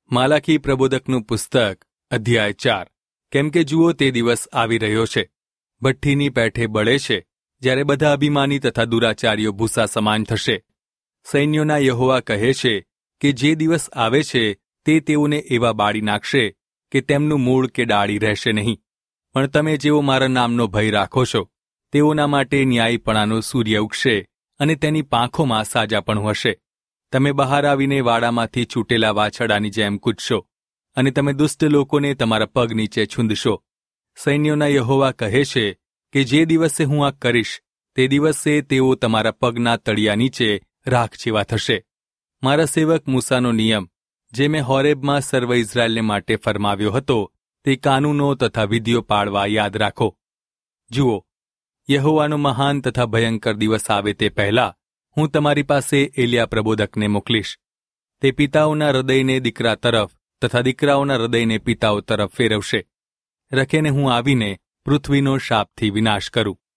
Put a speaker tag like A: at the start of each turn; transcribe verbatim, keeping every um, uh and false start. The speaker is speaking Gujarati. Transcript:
A: માલાકી પ્રબોધકનું પુસ્તક અધ્યાય ચાર. કેમ કે જુઓ, તે દિવસ આવી રહ્યો છે, ભઠ્ઠીની પેઠે બળે છે, જ્યારે બધા અભિમાની તથા દુરાચારીઓ ભૂસા સમાન થશે. સૈન્યોના યહોવા કહે છે કે જે દિવસ આવે છે તે તેઓને એવા બાળી નાખશે કે તેમનું મૂળ કે ડાળી રહેશે નહીં. પણ તમે જેઓ મારા નામનો ભય રાખો છો, તેઓના માટે ન્યાયીપણાનો સૂર્ય ઉગશે અને તેની પાંખોમાં સાજાપણું હશે. તમે બહાર આવીને વાડામાંથી છૂટેલા વાછરડાની જેમ કૂદશો અને તમે દુષ્ટ લોકોને તમારા પગ નીચે છૂંદશો. સૈન્યોના યહોવા કહે છે કે જે દિવસે હું આ કરીશ તે દિવસે તેઓ તમારા પગના તળિયા નીચે રાખ જેવા થશે. મારા સેવક મૂસાનો નિયમ, જે મેં હોરેબમાં સર્વ ઇઝરાયેલને માટે ફરમાવ્યો હતો, તે કાનૂનો તથા વિધિઓ પાળવા યાદ રાખો. જુઓ, યહોવાનો મહાન તથા ભયંકર દિવસ આવે તે પહેલા હું તમારી પાસે એલિયા પ્રબોધકને મોકલીશ. તે પિતાઓના હૃદયને દીકરા તરફ તથા દીકરાઓના હૃદયને પિતાઓ તરફ ફેરવશે. રખેને હું આવીને પૃથ્વીનો શાપથી વિનાશ કરું.